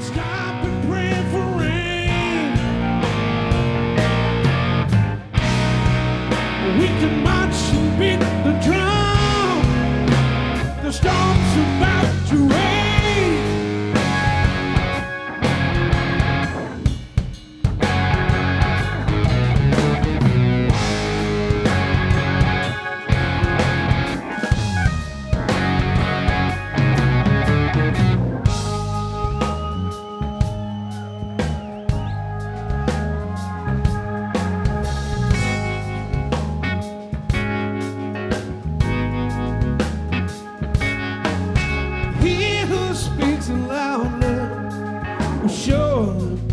stop and pray for rain. We can march and beat the drum. The storm's about to rain. He who speaks loudly will surely